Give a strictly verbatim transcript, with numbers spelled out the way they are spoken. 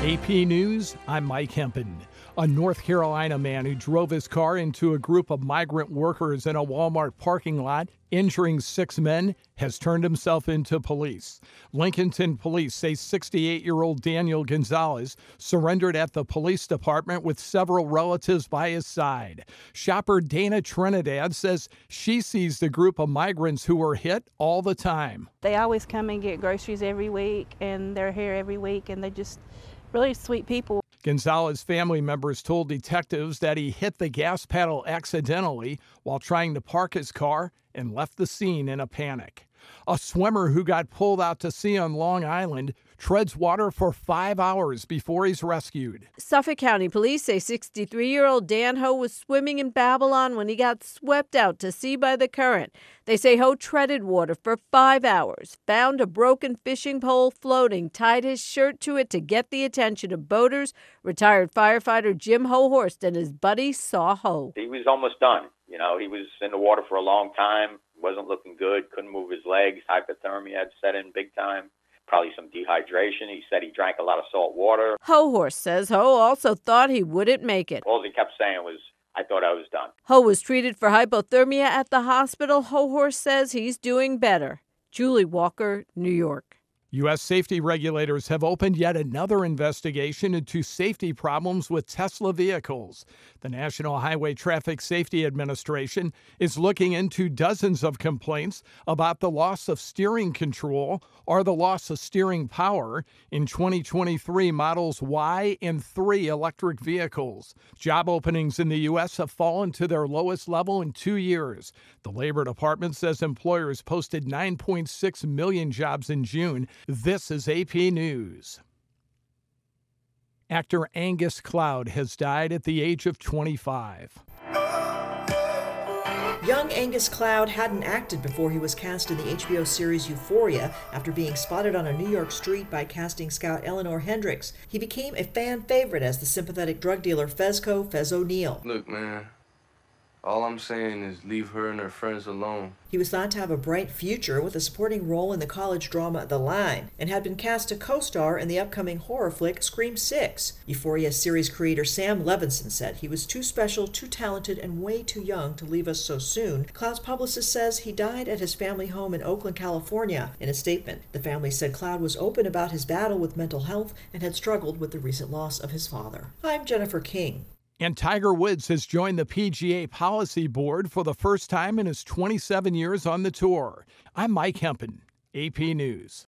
A P News, I'm Mike Hempen. A North Carolina man who drove his car into a group of migrant workers in a Walmart parking lot, injuring six men, has turned himself into police. Lincolnton police say sixty-eight-year-old Daniel Gonzalez surrendered at the police department with several relatives by his side. Shopper Dana Trinidad says she sees the group of migrants who were hit all the time. They always come and get groceries every week, and they're here every week, and they just really sweet people. Gonzalez family members told detectives that he hit the gas pedal accidentally while trying to park his car and left the scene in a panic. A swimmer who got pulled out to sea on Long Island treads water for five hours before he's rescued. Suffolk County Police say sixty-three-year-old Dan Ho was swimming in Babylon when he got swept out to sea by the current. They say Ho treaded water for five hours, found a broken fishing pole floating, tied his shirt to it to get the attention of boaters. Retired firefighter Jim Hohorst and his buddies saw Ho. He was almost done. You know, he was in the water for a long time, wasn't looking good, couldn't move his legs, hypothermia had set in big time. Probably some dehydration. He said he drank a lot of salt water. Hohorst says Ho also thought he wouldn't make it. All he kept saying was, I thought I was done. Ho was treated for hypothermia at the hospital. Hohorst says he's doing better. Julie Walker, New York. U S safety regulators have opened yet another investigation into safety problems with Tesla vehicles. The National Highway Traffic Safety Administration is looking into dozens of complaints about the loss of steering control or the loss of steering power in twenty twenty-three models Y and three electric vehicles. Job openings in the U S have fallen to their lowest level in two years. The Labor Department says employers posted nine point six million jobs in June. This is A P News. Actor Angus Cloud has died at the age of twenty-five. Young Angus Cloud hadn't acted before he was cast in the H B O series Euphoria after being spotted on a New York street by casting scout Eleanor Hendricks. He became a fan favorite as the sympathetic drug dealer Fezco Fez O'Neill. Look, man, all I'm saying is leave her and her friends alone. He was thought to have a bright future with a supporting role in the college drama The Line and had been cast to co-star in the upcoming horror flick Scream six. Euphoria series creator Sam Levinson said he was too special, too talented, and way too young to leave us so soon. Cloud's publicist says he died at his family home in Oakland, California. In a statement, the family said Cloud was open about his battle with mental health and had struggled with the recent loss of his father. I'm Jennifer King. And Tiger Woods has joined the P G A Policy Board for the first time in his twenty-seven years on the tour. I'm Mike Hempen, A P News.